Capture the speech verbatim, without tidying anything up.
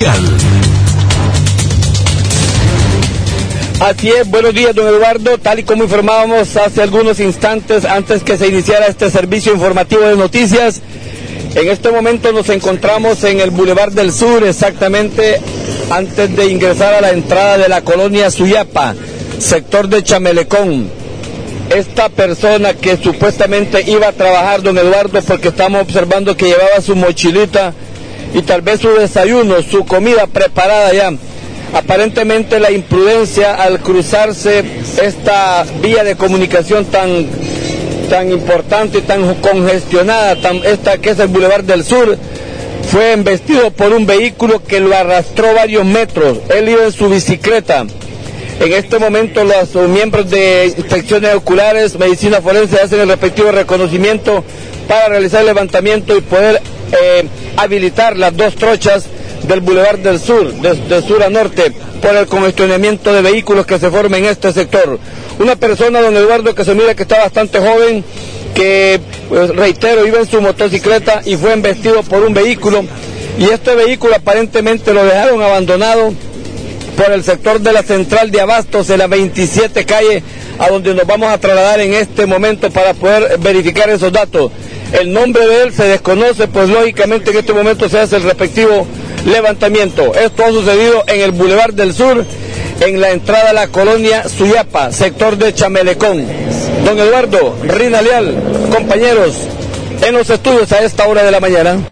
Leal. Así es, buenos días, don Eduardo. Tal y como informábamos hace algunos instantes antes que se iniciara este servicio informativo de noticias, en este momento nos encontramos en el Boulevard del Sur, exactamente antes de ingresar a la entrada de la colonia Suyapa, sector de Chamelecón. Esta persona que supuestamente iba a trabajar, don Eduardo, porque estamos observando que llevaba su mochilita y tal vez su desayuno, su comida preparada ya. Aparentemente la imprudencia al cruzarse esta vía de comunicación tan, tan importante y tan congestionada, tan, esta que es el Boulevard del Sur, fue embestido por un vehículo que lo arrastró varios metros. Él iba en su bicicleta. En este momento los miembros de inspecciones oculares, medicina forense, hacen el respectivo reconocimiento para realizar el levantamiento y poder eh, habilitar las dos trochas del Boulevard del Sur, de, de sur a norte, por el congestionamiento de vehículos que se forma en este sector. Una persona, don Eduardo, que se mira que está bastante joven, que, pues, reitero, iba en su motocicleta y fue embestido por un vehículo, y este vehículo aparentemente lo dejaron abandonado por el sector de la central de abastos de la veintisiete calle, a donde nos vamos a trasladar en este momento para poder verificar esos datos. El nombre de él se desconoce, pues lógicamente en este momento se hace el respectivo levantamiento. Esto ha sucedido en el Boulevard del Sur, en la entrada a la colonia Suyapa, sector de Chamelecón. Don Eduardo, Rina Leal, compañeros, en los estudios a esta hora de la mañana.